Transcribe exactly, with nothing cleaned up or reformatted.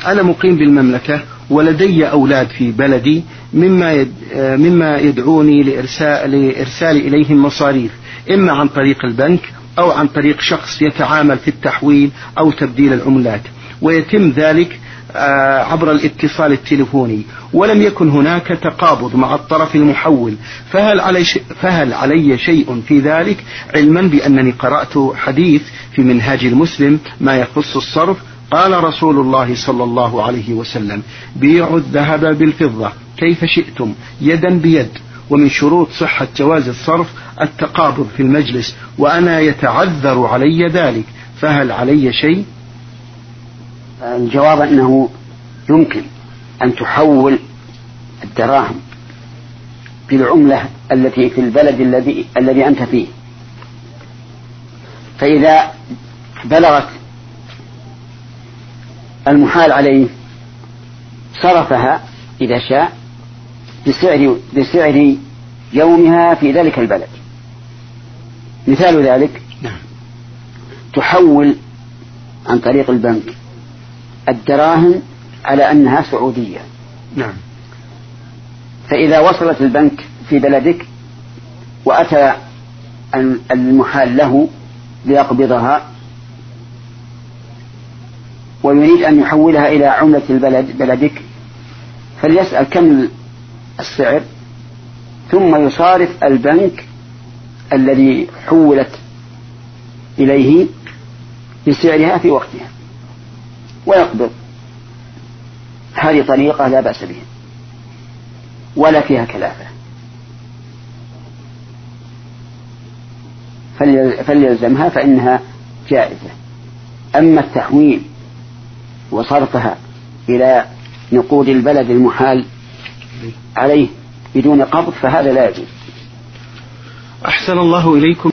أنا مقيم بالمملكة ولدي أولاد في بلدي مما يد مما يدعوني لإرسال, لإرسال إليهم مصاريف إما عن طريق البنك أو عن طريق شخص يتعامل في التحويل أو تبديل العملات، ويتم ذلك عبر الاتصال التليفوني، ولم يكن هناك تقابض مع الطرف المحول، فهل علي, فهل علي شيء في ذلك، علما بأنني قرأت حديث في منهاج المسلم ما يخص الصرف؟ قال رسول الله صلى الله عليه وسلم: بيعوا الذهب بالفضة كيف شئتم يدا بيد، ومن شروط صحة جواز الصرف التقابض في المجلس، وأنا يتعذر علي ذلك، فهل علي شيء؟ الجواب أنه يمكن أن تحول الدراهم بالعملة التي في البلد الذي الذي أنت فيه، فإذا بلغت المحال عليه صرفها إذا شاء بسعر, بسعر يومها في ذلك البلد. مثال ذلك تحول عن طريق البنك الدراهم على أنها سعودية، نعم. فإذا وصلت البنك في بلدك وأتى المحال له ليقبضها ويريد أن يحولها إلى عملة البلد بلدك، فليسأل كم السعر ثم يصارف البنك الذي حولت إليه بسعرها في وقتها ويقبض. هذه طريقة لا بأس بها ولا فيها كلافة، فليلزمها فإنها جائزة. أما التحويل وصرفها إلى نقود البلد المحال عليه بدون قبض فهذا لا يجوز. أحسن الله إليكم.